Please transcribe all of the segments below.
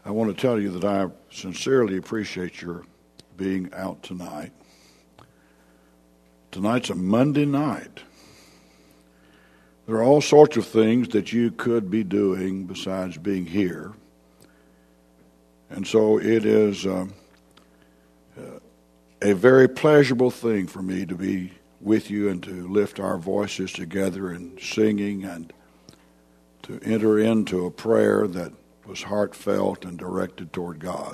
I want to tell you that I sincerely appreciate your being out tonight. Tonight's a Monday night. There are all sorts of things that you could be doing besides being here. And so it is a very pleasurable thing for me to be with you and to lift our voices together in singing and to enter into a prayer that was heartfelt and directed toward God.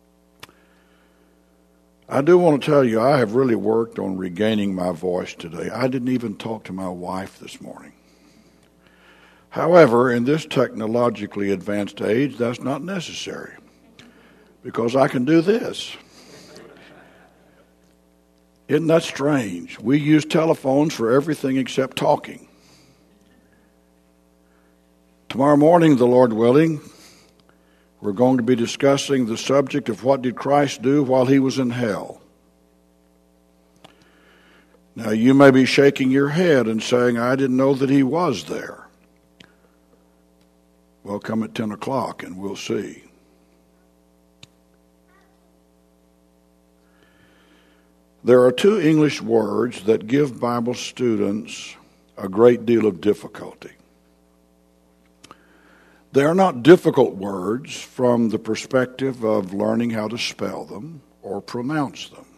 I do want to tell you, I have really worked on regaining my voice today. I didn't even talk to my wife this morning. However, in this technologically advanced age, that's not necessary because I can do this. Isn't that strange? We use telephones for everything except talking. Tomorrow morning, the Lord willing, we're going to be discussing the subject of what did Christ do while he was in hell. Now, you may be shaking your head and saying, I didn't know that he was there. Well, come at 10 o'clock and we'll see. There are two English words that give Bible students a great deal of difficulty. They are not difficult words from the perspective of learning how to spell them or pronounce them.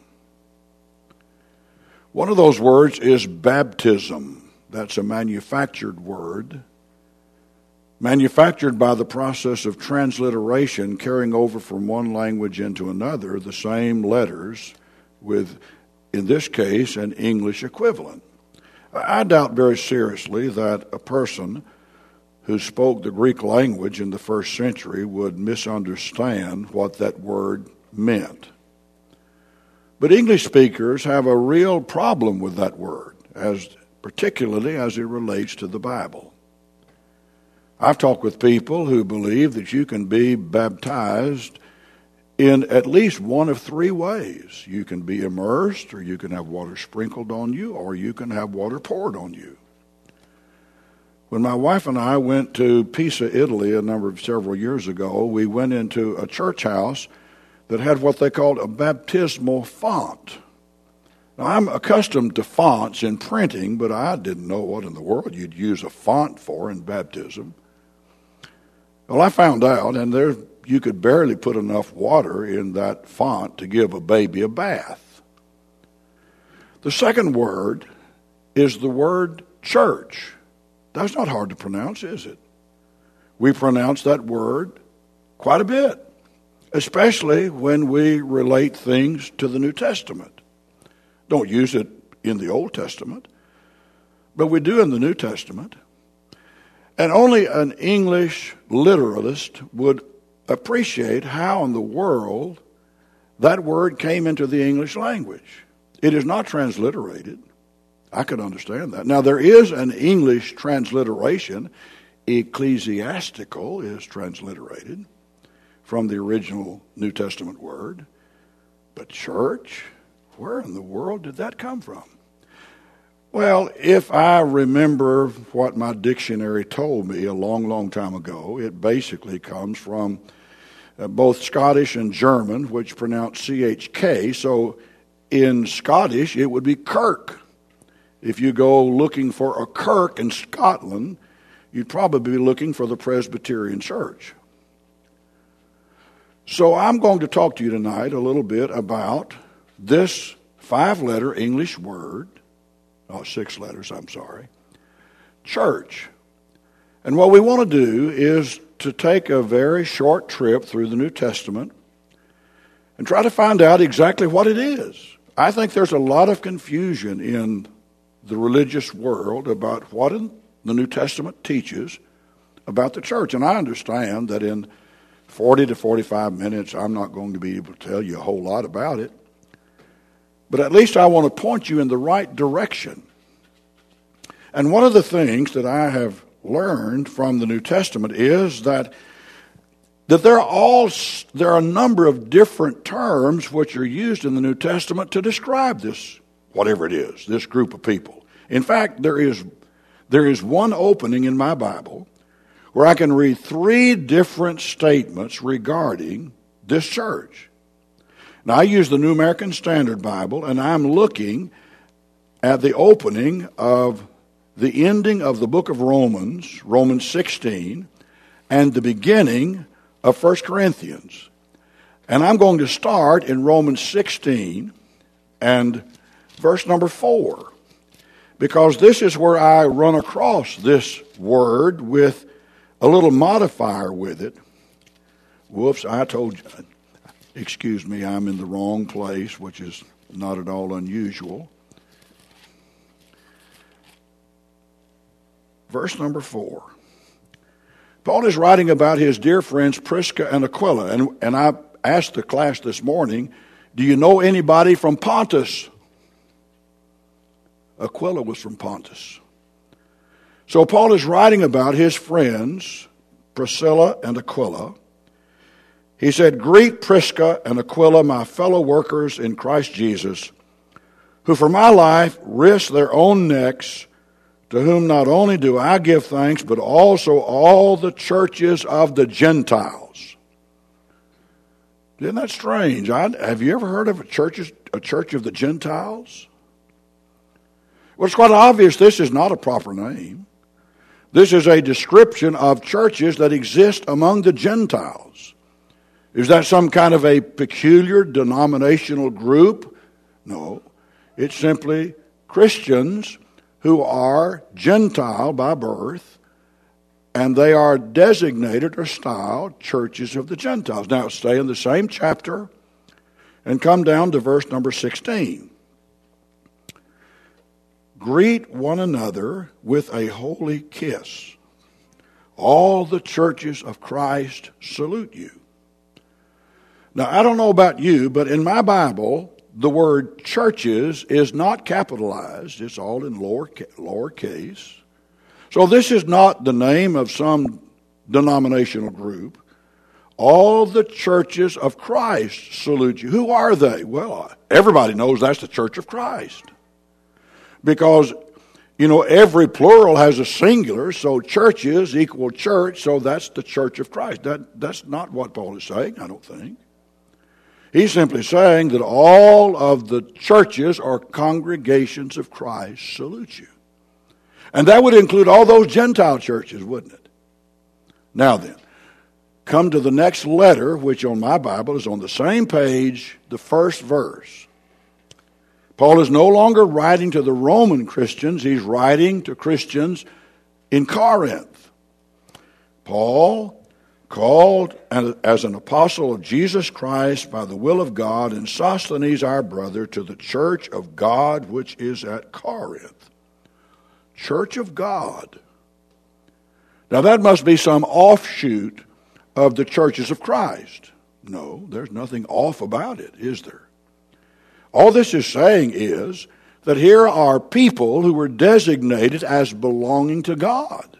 One of those words is baptism. That's a manufactured word, manufactured by the process of transliteration, carrying over from one language into another the same letters with, in this case, an English equivalent. I doubt very seriously that a person who spoke the Greek language in the first century would misunderstand what that word meant. But English speakers have a real problem with that word, particularly as it relates to the Bible. I've talked with people who believe that you can be baptized in at least one of three ways. You can be immersed, or you can have water sprinkled on you, or you can have water poured on you. When my wife and I went to Pisa, Italy, several years ago, we went into a church house that had what they called a baptismal font. Now, I'm accustomed to fonts in printing, but I didn't know what in the world you'd use a font for in baptism. Well, I found out, and you could barely put enough water in that font to give a baby a bath. The second word is the word church. That's not hard to pronounce, is it? We pronounce that word quite a bit, especially when we relate things to the New Testament. Don't use it in the Old Testament, but we do in the New Testament. And only an English literalist would appreciate how in the world that word came into the English language. It is not transliterated. I could understand that. Now, there is an English transliteration. Ecclesiastical is transliterated from the original New Testament word. But church, where in the world did that come from? Well, if I remember what my dictionary told me a long, long time ago, it basically comes from both Scottish and German, which pronounce CHK. So in Scottish, it would be kirk. If you go looking for a kirk in Scotland, you'd probably be looking for the Presbyterian Church. So I'm going to talk to you tonight a little bit about this 5-letter English word, 6 letters, church. And what we want to do is to take a very short trip through the New Testament and try to find out exactly what it is. I think there's a lot of confusion in the religious world about what the New Testament teaches about the church. And I understand that in 40 to 45 minutes, I'm not going to be able to tell you a whole lot about it. But at least I want to point you in the right direction. And one of the things that I have learned from the New Testament is that there are a number of different terms which are used in the New Testament to describe this, whatever it is, this group of people. In fact, there is one opening in my Bible where I can read 3 different statements regarding this church. Now, I use the New American Standard Bible, and I'm looking at the opening of the ending of the book of Romans, Romans 16, and the beginning of 1 Corinthians. And I'm going to start in Romans 16 and verse number 4, because this is where I run across this word with a little modifier with it. Whoops, I told you. Excuse me, I'm in the wrong place, which is not at all unusual. Verse number 4. Paul is writing about his dear friends Prisca and Aquila. And I asked the class this morning, do you know anybody from Pontus? Aquila was from Pontus. So Paul is writing about his friends, Priscilla and Aquila. He said, greet Prisca and Aquila, my fellow workers in Christ Jesus, who for my life risked their own necks, to whom not only do I give thanks, but also all the churches of the Gentiles. Isn't that strange? Have you ever heard of a church of the Gentiles? Well, it's quite obvious this is not a proper name. This is a description of churches that exist among the Gentiles. Is that some kind of a peculiar denominational group? No. It's simply Christians who are Gentile by birth, and they are designated or styled churches of the Gentiles. Now, stay in the same chapter and come down to verse number 16. Greet one another with a holy kiss. All the churches of Christ salute you. Now, I don't know about you, but in my Bible, the word churches is not capitalized. It's all in lowercase. So this is not the name of some denominational group. All the churches of Christ salute you. Who are they? Well, everybody knows that's the Church of Christ. Because, every plural has a singular, so churches equal church, so that's the Church of Christ. That's not what Paul is saying, I don't think. He's simply saying that all of the churches or congregations of Christ salute you. And that would include all those Gentile churches, wouldn't it? Now then, come to the next letter, which on my Bible is on the same page, the first verse. Paul is no longer writing to the Roman Christians. He's writing to Christians in Corinth. Paul, called as an apostle of Jesus Christ by the will of God, and Sosthenes our brother, to the church of God which is at Corinth. Church of God. Now that must be some offshoot of the churches of Christ. No, there's nothing off about it, is there? All this is saying is that here are people who were designated as belonging to God.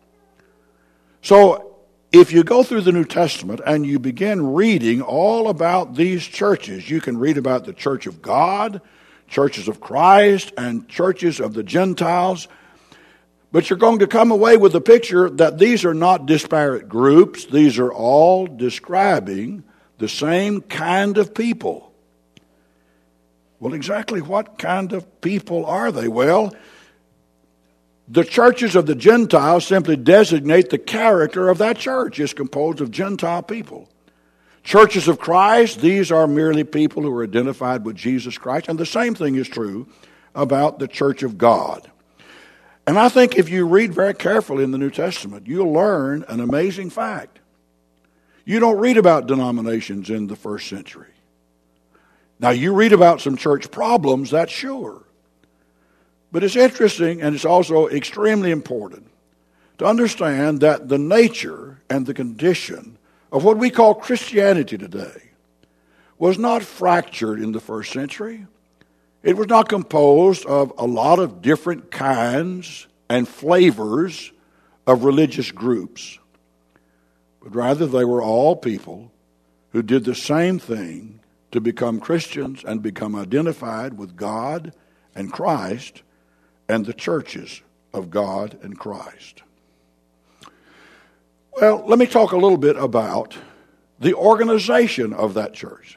So, if you go through the New Testament and you begin reading all about these churches, you can read about the Church of God, churches of Christ, and churches of the Gentiles. But you're going to come away with the picture that these are not disparate groups. These are all describing the same kind of people. Well, exactly what kind of people are they? Well, the churches of the Gentiles simply designate the character of that church. It's composed of Gentile people. Churches of Christ, these are merely people who are identified with Jesus Christ. And the same thing is true about the Church of God. And I think if you read very carefully in the New Testament, you'll learn an amazing fact. You don't read about denominations in the first century. Now, you read about some church problems, that's sure. But it's interesting, and it's also extremely important to understand that the nature and the condition of what we call Christianity today was not fractured in the first century. It was not composed of a lot of different kinds and flavors of religious groups, but rather they were all people who did the same thing to become Christians and become identified with God and Christ and the churches of God and Christ. Well, let me talk a little bit about the organization of that church.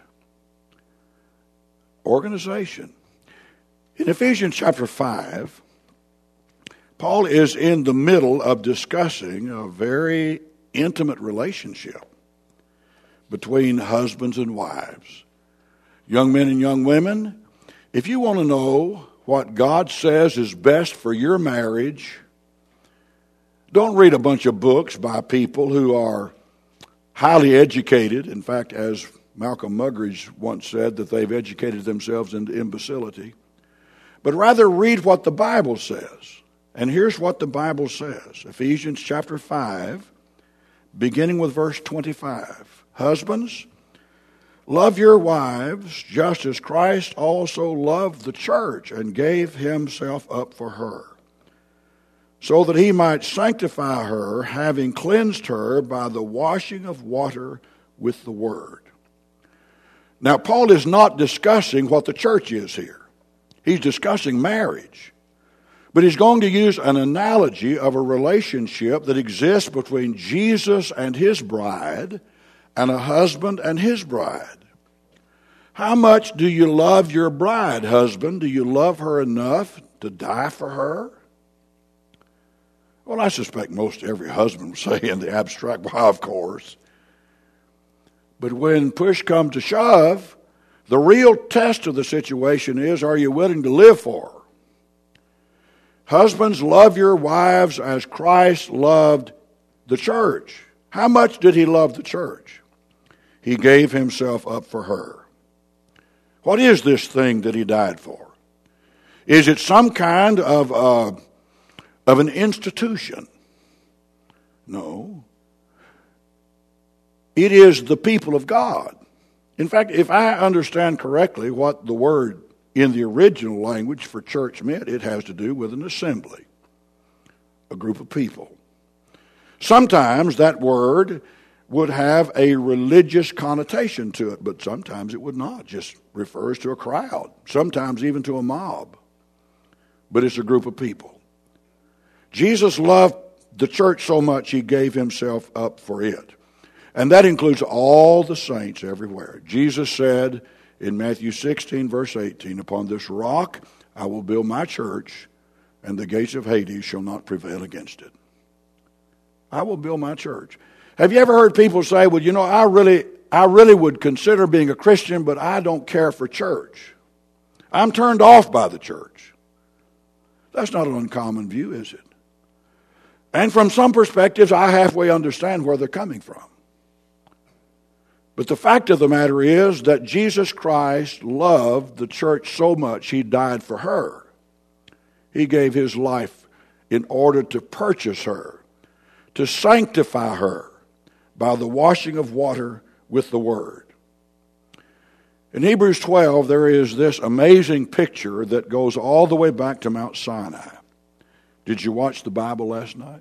Organization. In Ephesians chapter 5, Paul is in the middle of discussing a very intimate relationship between husbands and wives. Young men and young women, if you want to know what God says is best for your marriage, don't read a bunch of books by people who are highly educated. In fact, as Malcolm Muggeridge once said, that they've educated themselves into imbecility. But rather read what the Bible says. And here's what the Bible says. Ephesians chapter 5, beginning with verse 25. Husbands, love your wives just as Christ also loved the church and gave himself up for her, so that he might sanctify her, having cleansed her by the washing of water with the word. Now, Paul is not discussing what the church is here. He's discussing marriage. But he's going to use an analogy of a relationship that exists between Jesus and his bride and a husband and his bride. How much do you love your bride, husband? Do you love her enough to die for her? Well, I suspect most every husband would say in the abstract, well, of course. But when push comes to shove, the real test of the situation is, are you willing to live for her? Husbands, love your wives as Christ loved the church. How much did he love the church? He gave himself up for her. What is this thing that he died for? Is it some kind of an institution? No. It is the people of God. In fact, if I understand correctly what the word in the original language for church meant, it has to do with an assembly, a group of people. Sometimes that word would have a religious connotation to it, but sometimes it would not. It just refers to a crowd, sometimes even to a mob. But it's a group of people. Jesus loved the church so much he gave himself up for it. And that includes all the saints everywhere. Jesus said in Matthew 16, verse 18, upon this rock I will build my church, and the gates of Hades shall not prevail against it. I will build my church. Have you ever heard people say, well, you know, I really would consider being a Christian, but I don't care for church. I'm turned off by the church. That's not an uncommon view, is it? And from some perspectives, I halfway understand where they're coming from. But the fact of the matter is that Jesus Christ loved the church so much, he died for her. He gave his life in order to purchase her, to sanctify her by the washing of water with the word. In Hebrews 12, there is this amazing picture that goes all the way back to Mount Sinai. Did you watch the Bible last night?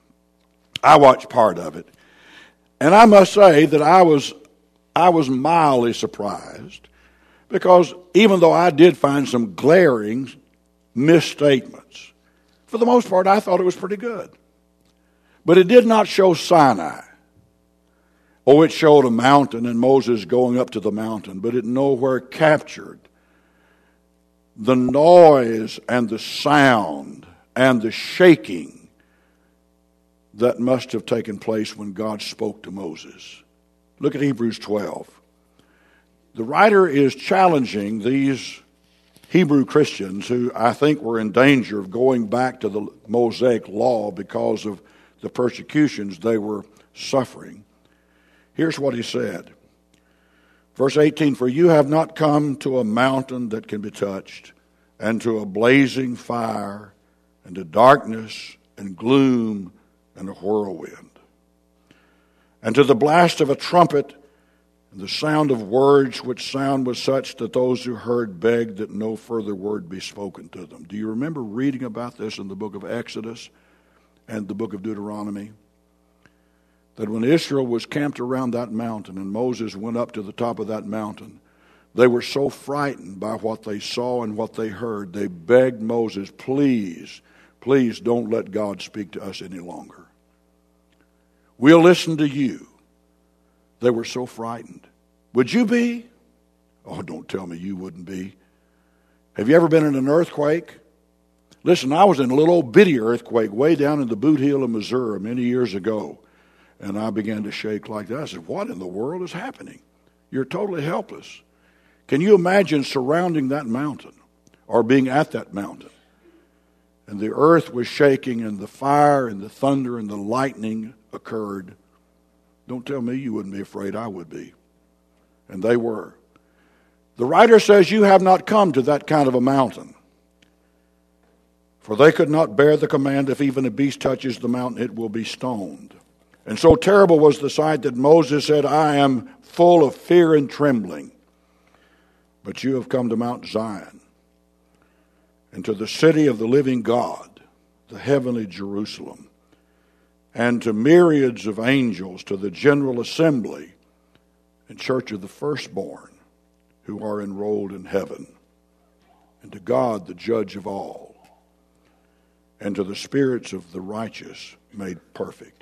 I watched part of it. And I must say that I was mildly surprised, because even though I did find some glaring misstatements, for the most part I thought it was pretty good. But it did not show Sinai. Oh, it showed a mountain and Moses going up to the mountain, but it nowhere captured the noise and the sound and the shaking that must have taken place when God spoke to Moses. Look at Hebrews 12. The writer is challenging these Hebrew Christians who I think were in danger of going back to the Mosaic law because of the persecutions they were suffering. Here's what he said. Verse 18, for you have not come to a mountain that can be touched, and to a blazing fire, and to darkness and gloom and a whirlwind, and to the blast of a trumpet and the sound of words, which sound was such that those who heard begged that no further word be spoken to them. Do you remember reading about this in the book of Exodus and the book of Deuteronomy? That when Israel was camped around that mountain and Moses went up to the top of that mountain, they were so frightened by what they saw and what they heard, they begged Moses, please don't let God speak to us any longer. We'll listen to you. They were so frightened. Would you be? Oh, don't tell me you wouldn't be. Have you ever been in an earthquake? Listen, I was in a little old bitty earthquake way down in the Boot Heel of Missouri many years ago. And I began to shake like that. I said, what in the world is happening? You're totally helpless. Can you imagine surrounding that mountain or being at that mountain? And the earth was shaking and the fire and the thunder and the lightning occurred. Don't tell me you wouldn't be afraid. I would be. And they were. The writer says you have not come to that kind of a mountain. For they could not bear the command, if even a beast touches the mountain, it will be stoned. And so terrible was the sight that Moses said, I am full of fear and trembling. But you have come to Mount Zion, and to the city of the living God, the heavenly Jerusalem, and to myriads of angels, to the general assembly and church of the firstborn who are enrolled in heaven, and to God, the judge of all, and to the spirits of the righteous made perfect.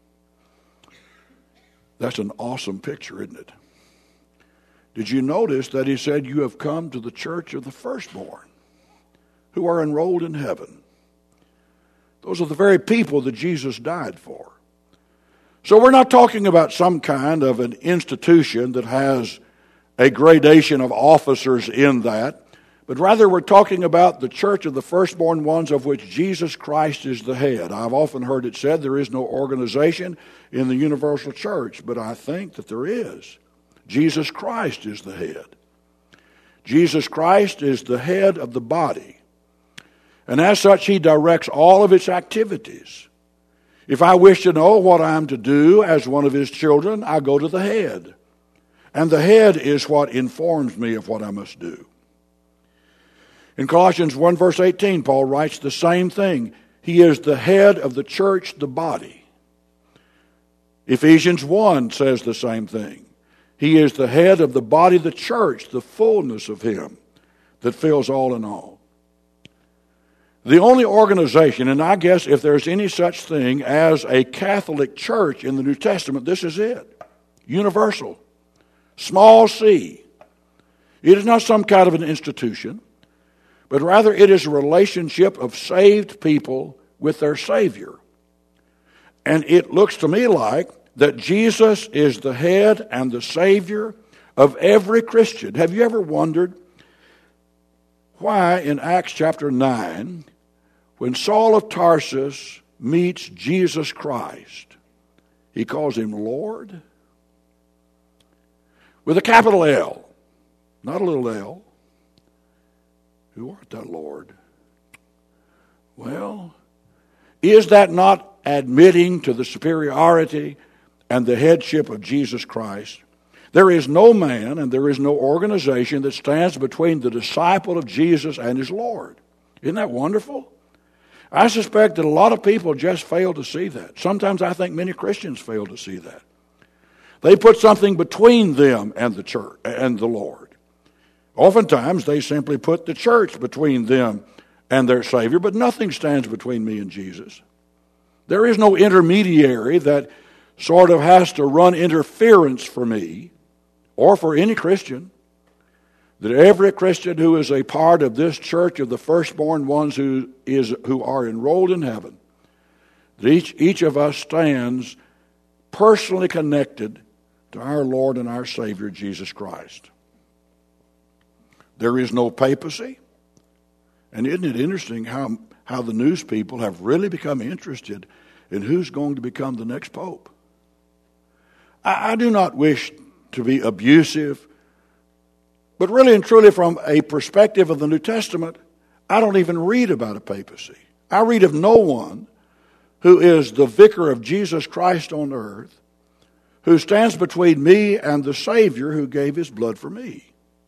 That's an awesome picture, isn't it? Did you notice that he said, you have come to the church of the firstborn who are enrolled in heaven? Those are the very people that Jesus died for. So we're not talking about some kind of an institution that has a gradation of officers in that, but rather we're talking about the church of the firstborn ones of which Jesus Christ is the head. I've often heard it said there is no organization in the universal church, but I think that there is. Jesus Christ is the head. Jesus Christ is the head of the body. And as such, he directs all of its activities. If I wish to know what I am to do as one of his children, I go to the head. And the head is what informs me of what I must do. In Colossians 1 verse 18, Paul writes the same thing. He is the head of the church, the body. Ephesians 1 says the same thing. He is the head of the body, the church, the fullness of him that fills all in all. The only organization, and I guess if there's any such thing as a Catholic church in the New Testament, this is it. Universal. Small c. It is not some kind of an institution, but rather it is a relationship of saved people with their Savior. And it looks to me like that Jesus is the head and the Savior of every Christian. Have you ever wondered why in Acts chapter 9, when Saul of Tarsus meets Jesus Christ, he calls him Lord? With a capital L, not a little l. Who art thou, Lord? Well, is that not admitting to the superiority and the headship of Jesus Christ? There is no man and there is no organization that stands between the disciple of Jesus and his Lord. Isn't that wonderful? I suspect that a lot of people just fail to see that. Sometimes I think many Christians fail to see that. They put something between them and the church and the Lord. Oftentimes they simply put the church between them and their Savior, but nothing stands between me and Jesus. There is no intermediary that sort of has to run interference for me or for any Christian. That every Christian who is a part of this church of the firstborn ones who are enrolled in heaven, that each of us stands personally connected to our Lord and our Savior, Jesus Christ. There is no papacy. And isn't it interesting how the news people have really become interested in who's going to become the next pope? I do not wish to be abusive, but really and truly from a perspective of the New Testament, I don't even read about a papacy. I read of no one who is the vicar of Jesus Christ on earth, who stands between me and the Savior who gave his blood for me.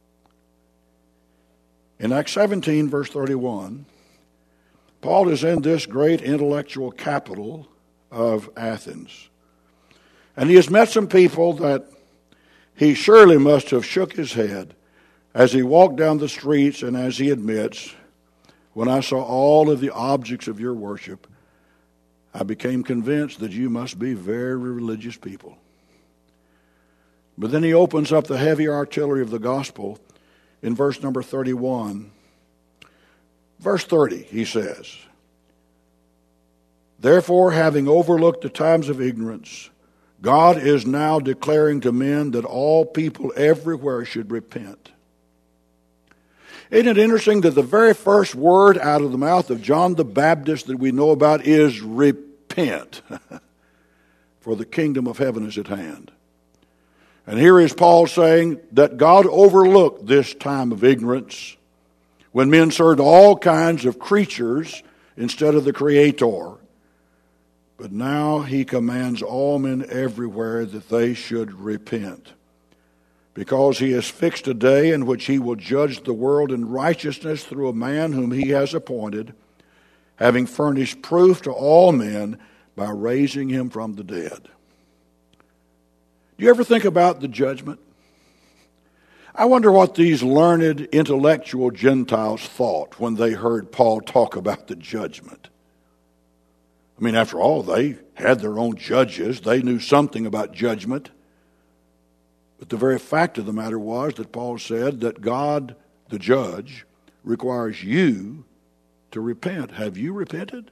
In Acts 17, verse 31, Paul is in this great intellectual capital of Athens. And he has met some people that he surely must have shook his head as he walked down the streets and as he admits, when I saw all of the objects of your worship, I became convinced that you must be very religious people. But then he opens up the heavy artillery of the gospel in verse number 31. Verse 30, he says, "Therefore, having overlooked the times of ignorance, God is now declaring to men that all people everywhere should repent." Isn't it interesting that the very first word out of the mouth of John the Baptist that we know about is repent, for the kingdom of heaven is at hand. And here is Paul saying that God overlooked this time of ignorance when men served all kinds of creatures instead of the Creator. But now he commands all men everywhere that they should repent, because he has fixed a day in which he will judge the world in righteousness through a man whom he has appointed, having furnished proof to all men by raising him from the dead. Do you ever think about the judgment? I wonder what these learned intellectual Gentiles thought when they heard Paul talk about the judgment. I mean, after all, they had their own judges. They knew something about judgment. But the very fact of the matter was that Paul said that God, the judge, requires you to repent. Have you repented?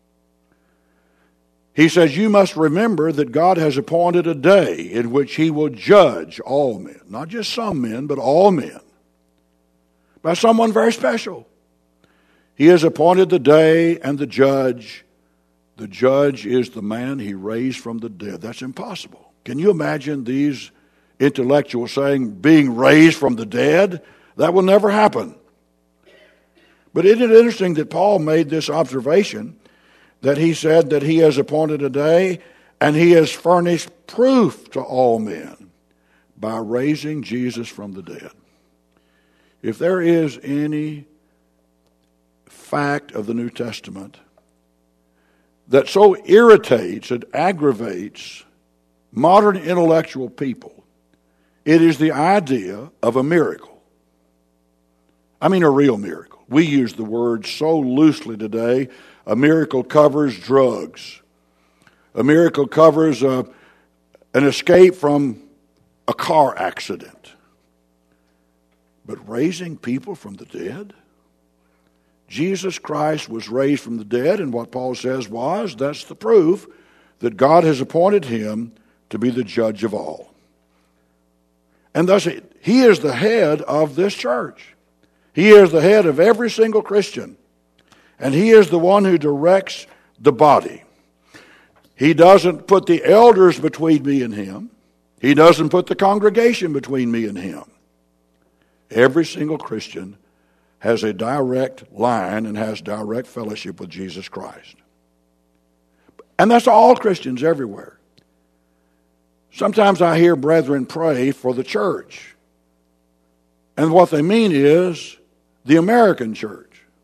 He says you must remember that God has appointed a day in which he will judge all men. Not just some men, but all men. By someone very special. He has appointed the day and the judge. The judge is the man he raised from the dead. That's impossible. Can you imagine these intellectuals saying being raised from the dead? That will never happen. But isn't it interesting that Paul made this observation, that he said that he has appointed a day and he has furnished proof to all men by raising Jesus from the dead. If there is any fact of the New Testament that so irritates and aggravates modern intellectual people, it is the idea of a miracle. I mean a real miracle. We use the word so loosely today. A miracle covers drugs. A miracle covers an escape from a car accident. But raising people from the dead? Jesus Christ was raised from the dead, and what Paul says was, that's the proof that God has appointed him to be the judge of all. And thus, he is the head of this church. He is the head of every single Christian. And he is the one who directs the body. He doesn't put the elders between me and him. He doesn't put the congregation between me and him. Every single Christian has a direct line and has direct fellowship with Jesus Christ. And that's all Christians everywhere. Sometimes I hear brethren pray for the church. And what they mean is the American church.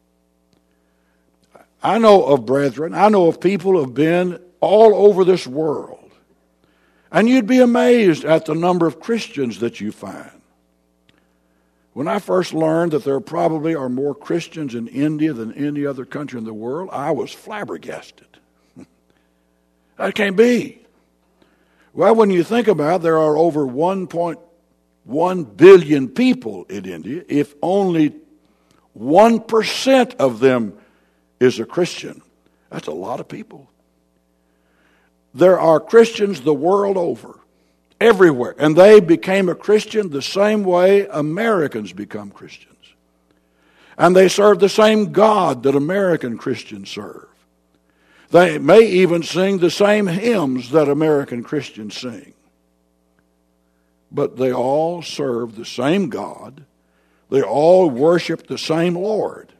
I know of brethren, I know of people who have been all over this world. And you'd be amazed at the number of Christians that you find. When I first learned that there probably are more Christians in India than any other country in the world, I was flabbergasted. That can't be. Well, when you think about it, there are over 1.1 billion people in India. If only 1% of them is a Christian, that's a lot of people. There are Christians the world over, everywhere, and they became a Christian the same way Americans become Christians. And they serve the same God that American Christians serve. They may even sing the same hymns that American Christians sing. But they all serve the same God. They all worship the same Lord.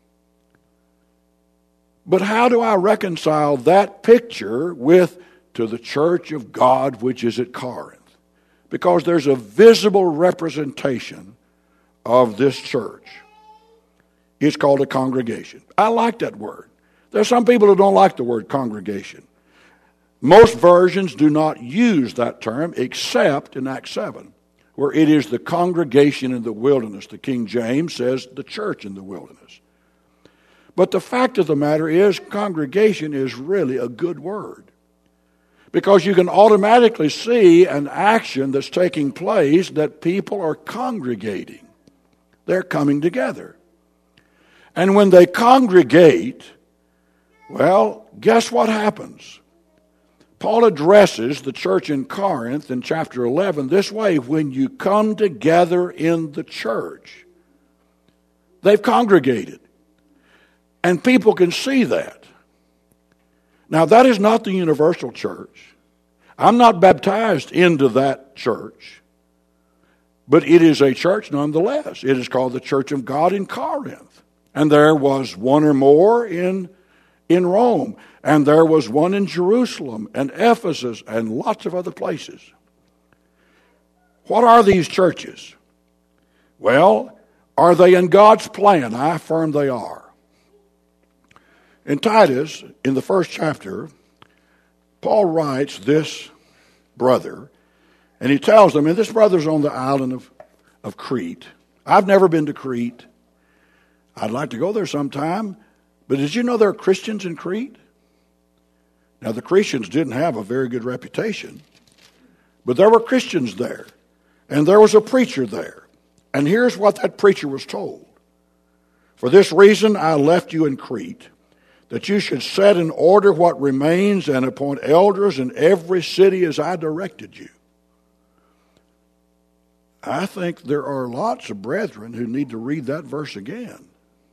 But how do I reconcile that picture to the church of God which is at Corinth? Because there's a visible representation of this church. It's called a congregation. I like that word. There's some people who don't like the word congregation. Most versions do not use that term except in Acts 7, where it is the congregation in the wilderness. The King James says the church in the wilderness. But the fact of the matter is, congregation is really a good word. Because you can automatically see an action that's taking place that people are congregating. They're coming together. And when they congregate, well, guess what happens? Paul addresses the church in Corinth in chapter 11 this way: when you come together in the church, they've congregated. And people can see that. Now, that is not the universal church. I'm not baptized into that church. But it is a church nonetheless. It is called the Church of God in Corinth. And there was one or more in Rome. And there was one in Jerusalem and Ephesus and lots of other places. What are these churches? Well, are they in God's plan? I affirm they are. In Titus, in the first chapter, Paul writes this brother, and he tells them, and this brother's on the island of Crete. I've never been to Crete. I'd like to go there sometime. But did you know there are Christians in Crete? Now, the Christians didn't have a very good reputation, but there were Christians there, and there was a preacher there. And here's what that preacher was told. For this reason I left you in Crete, that you should set in order what remains and appoint elders in every city as I directed you. I think there are lots of brethren who need to read that verse again.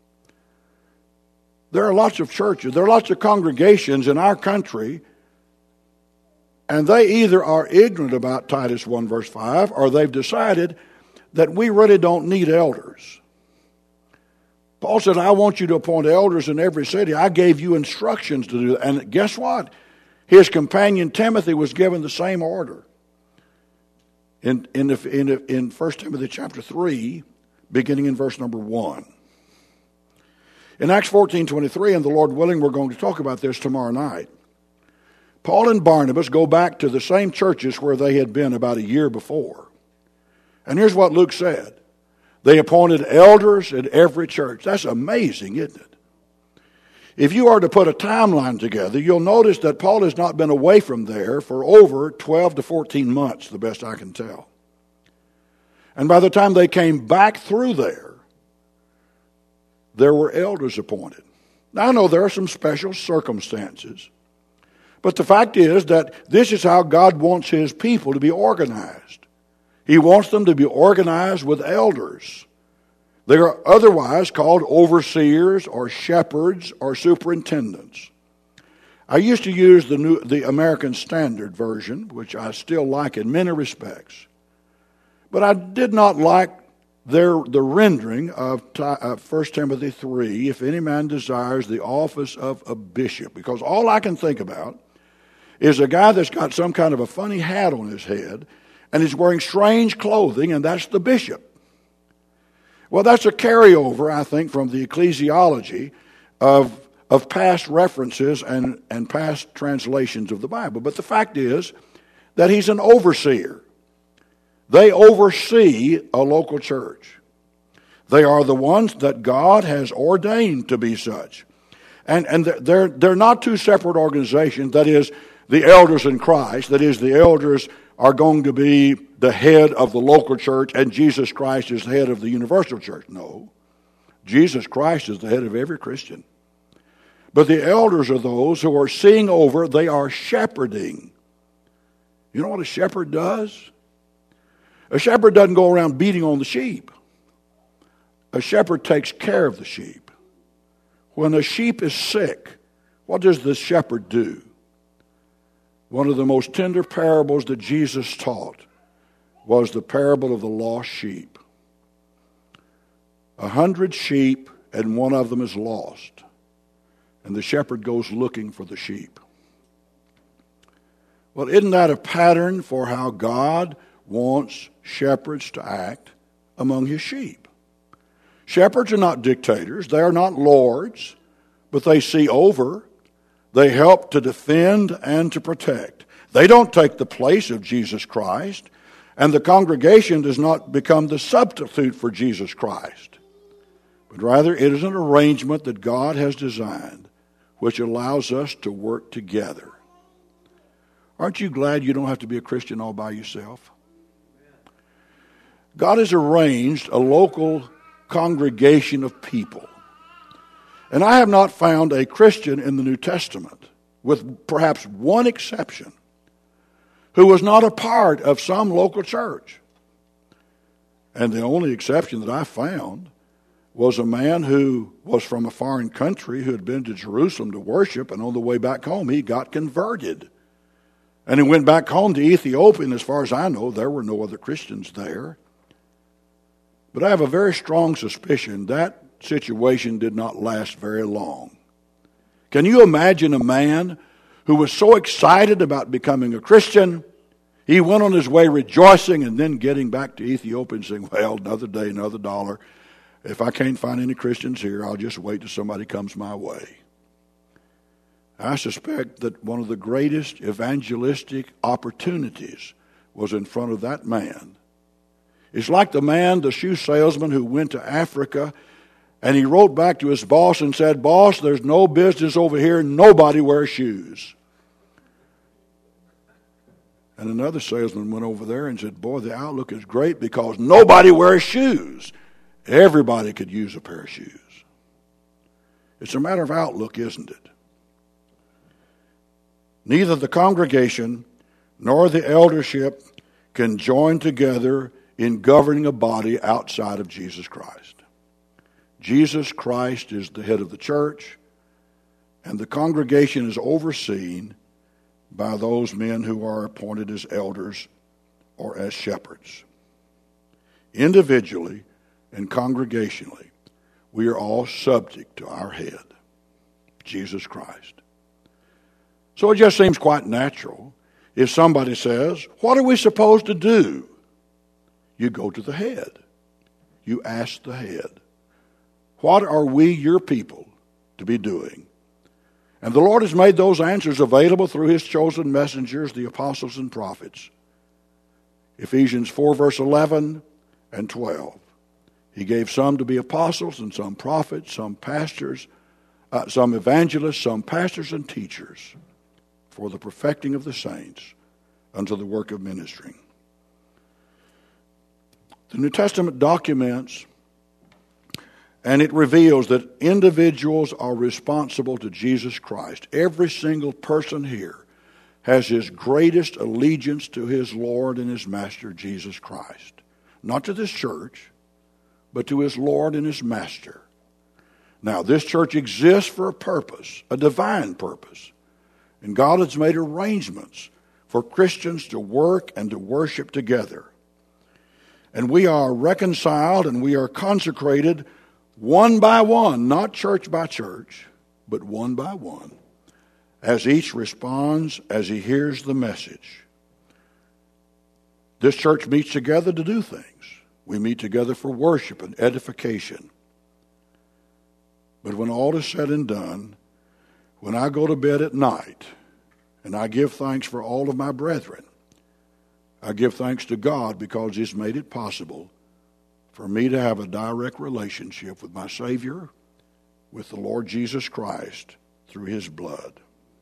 There are lots of churches, there are lots of congregations in our country, and they either are ignorant about Titus 1 verse 5, or they've decided that we really don't need elders. Paul said, I want you to appoint elders in every city. I gave you instructions to do that. And guess what? His companion Timothy was given the same order. In 1 Timothy chapter 3, beginning in verse number 1. In Acts 14:23, and the Lord willing, we're going to talk about this tomorrow night. Paul and Barnabas go back to the same churches where they had been about a year before. And here's what Luke said. They appointed elders in every church. That's amazing, isn't it? If you are to put a timeline together, you'll notice that Paul has not been away from there for over 12 to 14 months, the best I can tell. And by the time they came back through there were elders appointed. Now, I know there are some special circumstances, but the fact is that this is how God wants His people to be organized. He wants them to be organized with elders. They are otherwise called overseers or shepherds or superintendents. I used to use the American Standard Version, which I still like in many respects. But I did not like the rendering of 1 Timothy 3, if any man desires the office of a bishop. Because all I can think about is a guy that's got some kind of a funny hat on his head, and he's wearing strange clothing, and that's the bishop. Well, that's a carryover, I think, from the ecclesiology of past references and past translations of the Bible. But the fact is that he's an overseer. They oversee a local church. They are the ones that God has ordained to be such. And they're not two separate organizations. That is, the elders in Christ, that is, the elders are going to be the head of the local church and Jesus Christ is the head of the universal church. No. Jesus Christ is the head of every Christian. But the elders are those who are seeing over, they are shepherding. You know what a shepherd does? A shepherd doesn't go around beating on the sheep. A shepherd takes care of the sheep. When a sheep is sick, what does the shepherd do? One of the most tender parables that Jesus taught was the parable of the lost sheep. 100 sheep and one of them is lost. And the shepherd goes looking for the sheep. Well, isn't that a pattern for how God wants shepherds to act among His sheep? Shepherds are not dictators. They are not lords, but they see over. They help to defend and to protect. They don't take the place of Jesus Christ, and the congregation does not become the substitute for Jesus Christ. but rather it is an arrangement that God has designed which allows us to work together. Aren't you glad you don't have to be a Christian all by yourself? God has arranged a local congregation of people. And I have not found a Christian in the New Testament, with perhaps one exception, who was not a part of some local church. And the only exception that I found was a man who was from a foreign country who had been to Jerusalem to worship, and on the way back home he got converted. And he went back home to Ethiopia, and as far as I know, there were no other Christians there. But I have a very strong suspicion that situation did not last very long. Can you imagine a man who was so excited about becoming a Christian, he went on his way rejoicing, and then getting back to Ethiopia and saying, well, another day, another dollar. If I can't find any Christians here, I'll just wait till somebody comes my way. I suspect that one of the greatest evangelistic opportunities was in front of that man. It's like the shoe salesman who went to Africa, and he wrote back to his boss and said, boss, there's no business over here. Nobody wears shoes. And another salesman went over there and said, boy, the outlook is great because nobody wears shoes. Everybody could use a pair of shoes. It's a matter of outlook, isn't it? Neither the congregation nor the eldership can join together in governing a body outside of Jesus Christ. Jesus Christ is the head of the church, and the congregation is overseen by those men who are appointed as elders or as shepherds. Individually and congregationally, we are all subject to our head, Jesus Christ. So it just seems quite natural if somebody says, what are we supposed to do? You go to the head. You ask the head, what are we, your people, to be doing? And the Lord has made those answers available through his chosen messengers, the apostles and prophets. Ephesians 4, verse 11 and 12. He gave some to be apostles and some prophets, some pastors, some evangelists, some pastors and teachers for the perfecting of the saints unto the work of ministry. The New Testament documents and it reveals that individuals are responsible to Jesus Christ. Every single person here has his greatest allegiance to his Lord and his Master, Jesus Christ. Not to this church, but to his Lord and his Master. Now, this church exists for a purpose, a divine purpose. And God has made arrangements for Christians to work and to worship together. And we are reconciled and we are consecrated one by one, not church by church, but one by one, as each responds as he hears the message. This church meets together to do things. We meet together for worship and edification. But when all is said and done, when I go to bed at night and I give thanks for all of my brethren, I give thanks to God because he's made it possible for me to have a direct relationship with my Savior, with the Lord Jesus Christ, through his blood.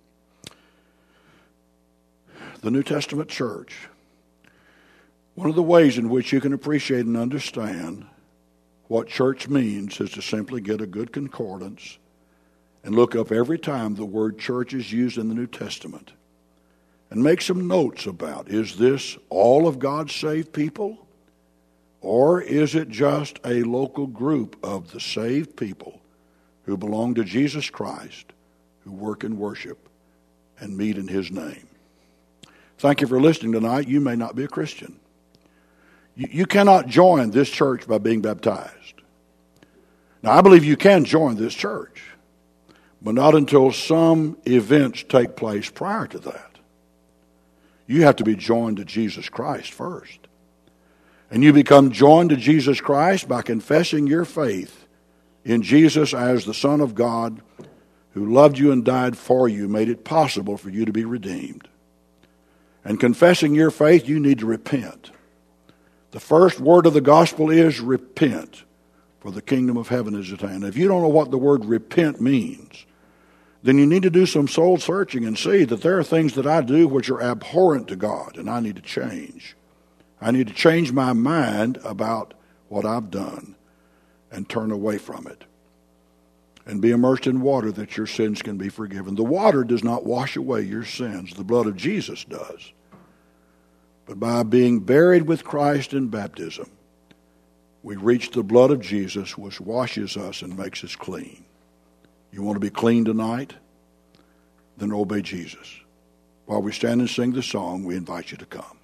The New Testament church, one of the ways in which you can appreciate and understand what church means is to simply get a good concordance and look up every time the word church is used in the New Testament and make some notes about, is this all of God's saved people? Or is it just a local group of the saved people who belong to Jesus Christ, who work and worship and meet in his name? Thank you for listening tonight. You may not be a Christian. You cannot join this church by being baptized. Now, I believe you can join this church, but not until some events take place prior to that. You have to be joined to Jesus Christ first. And you become joined to Jesus Christ by confessing your faith in Jesus as the Son of God who loved you and died for you, made it possible for you to be redeemed. And confessing your faith, you need to repent. The first word of the gospel is repent. for the kingdom of heaven is at hand. If you don't know what the word repent means, then you need to do some soul searching and see that there are things that I do which are abhorrent to God, and I need to change. I need to change my mind about what I've done and turn away from it and be immersed in water that your sins can be forgiven. The water does not wash away your sins. The blood of Jesus does. But by being buried with Christ in baptism, we reach the blood of Jesus, which washes us and makes us clean. You want to be clean tonight? Then obey Jesus. While we stand and sing the song, we invite you to come.